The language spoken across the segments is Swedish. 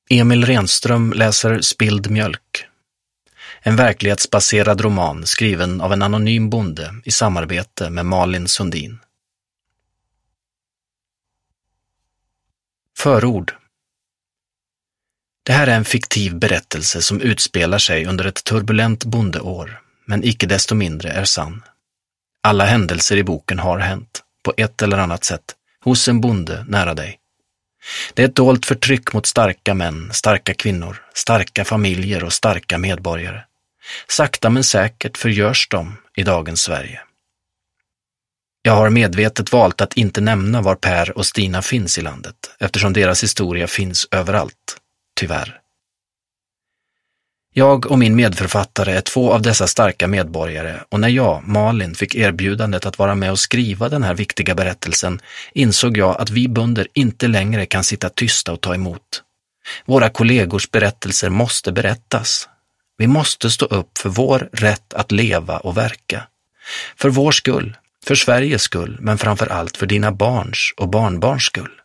Emil Renström läser Spilld mjölk. En verklighetsbaserad roman skriven av en anonym bonde i samarbete med Malin Sundin. Förord. Det här är en fiktiv berättelse som utspelar sig under ett turbulent bondeår, men icke desto mindre är sann. Alla händelser i boken har hänt, på ett eller annat sätt, hos en bonde nära dig. Det är ett dolt förtryck mot starka män, starka kvinnor, starka familjer och starka medborgare. Sakta men säkert förgörs de i dagens Sverige. Jag har medvetet valt att inte nämna var Per och Stina finns i landet, eftersom deras historia finns överallt, tyvärr. Jag och min medförfattare är två av dessa starka medborgare, och när jag, Malin, fick erbjudandet att vara med och skriva den här viktiga berättelsen insåg jag att vi bönder inte längre kan sitta tysta och ta emot. Våra kollegors berättelser måste berättas. Vi måste stå upp för vår rätt att leva och verka. För vår skull, för Sveriges skull, men framför allt för dina barns och barnbarns skull.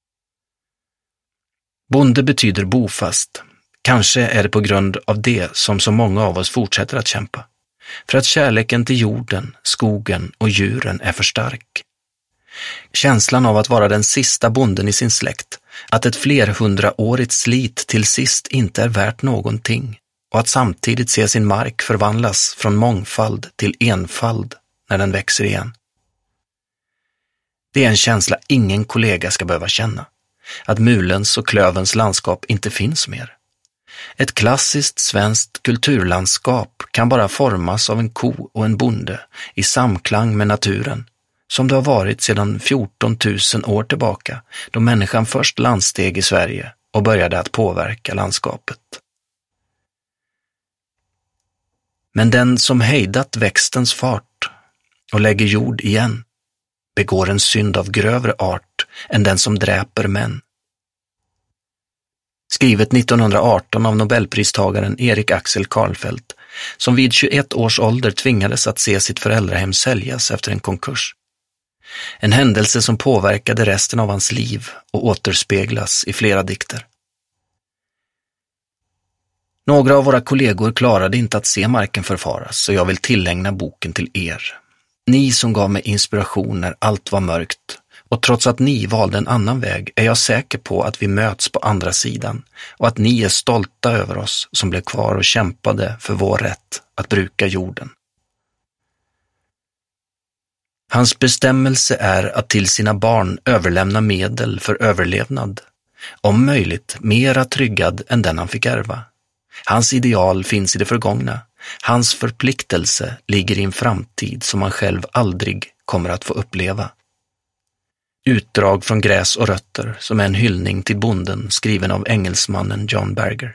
Bonde betyder bofast. Kanske är det på grund av det som så många av oss fortsätter att kämpa. För att kärleken till jorden, skogen och djuren är för stark. Känslan av att vara den sista bonden i sin släkt, att ett flerhundraårigt slit till sist inte är värt någonting och att samtidigt se sin mark förvandlas från mångfald till enfald när den växer igen. Det är en känsla ingen kollega ska behöva känna, att mulens och klövens landskap inte finns mer. Ett klassiskt svenskt kulturlandskap kan bara formas av en ko och en bonde i samklang med naturen, som det har varit sedan 14 000 år tillbaka, då människan först landsteg i Sverige och började att påverka landskapet. Men den som hejdat växtens fart och lägger jord igen begår en synd av grövre art än den som dräper män. Skrivet 1918 av Nobelpristagaren Erik Axel Karlfeldt, som vid 21 års ålder tvingades att se sitt föräldrahem säljas efter en konkurs. En händelse som påverkade resten av hans liv och återspeglas i flera dikter. Några av våra kollegor klarade inte att se marken förfaras, så jag vill tillägna boken till er. Ni som gav mig inspiration när allt var mörkt, och trots att ni valde en annan väg är jag säker på att vi möts på andra sidan och att ni är stolta över oss som blev kvar och kämpade för vår rätt att bruka jorden. Hans bestämmelse är att till sina barn överlämna medel för överlevnad, om möjligt mera tryggad än den han fick ärva. Hans ideal finns i det förgångna. Hans förpliktelse ligger i en framtid som han själv aldrig kommer att få uppleva. Utdrag från Gräs och rötter, som är en hyllning till bonden skriven av engelsmannen John Berger.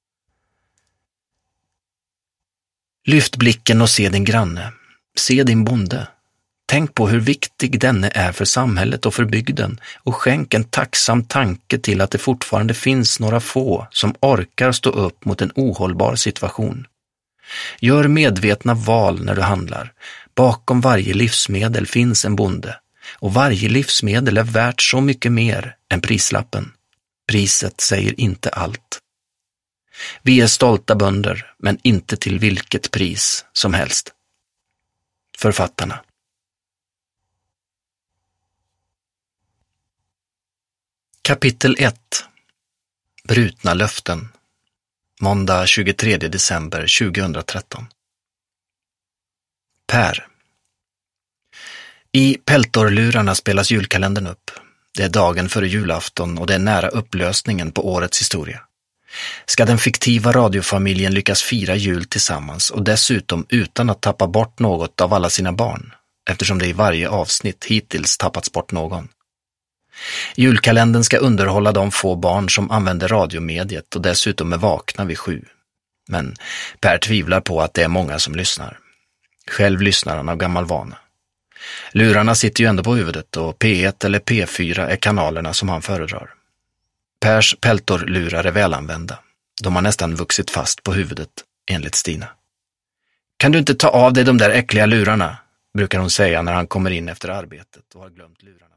Lyft blicken och se din granne. Se din bonde. Tänk på hur viktig denne är för samhället och för bygden och skänk en tacksam tanke till att det fortfarande finns några få som orkar stå upp mot en ohållbar situation. Gör medvetna val när du handlar. Bakom varje livsmedel finns en bonde och varje livsmedel är värt så mycket mer än prislappen. Priset säger inte allt. Vi är stolta bönder, men inte till vilket pris som helst. Författarna. Kapitel 1. Brutna löften. Måndag 23 december 2013. Per. I Peltorlurarna spelas julkalendern upp. Det är dagen före julafton och det är nära upplösningen på årets historia. Ska den fiktiva radiofamiljen lyckas fira jul tillsammans och dessutom utan att tappa bort något av alla sina barn, eftersom det i varje avsnitt hittills tappats bort någon. Julkalendern ska underhålla de få barn som använder radiomediet och dessutom är vakna vid 7. Men Per tvivlar på att det är många som lyssnar. Själv lyssnar han av gammal vana. Lurarna sitter ju ändå på huvudet och P1 eller P4 är kanalerna som han föredrar. Pers peltorlurar är välanvända. De har nästan vuxit fast på huvudet, enligt Stina. Kan du inte ta av dig de där äckliga lurarna? Brukar hon säga när han kommer in efter arbetet och har glömt lurarna.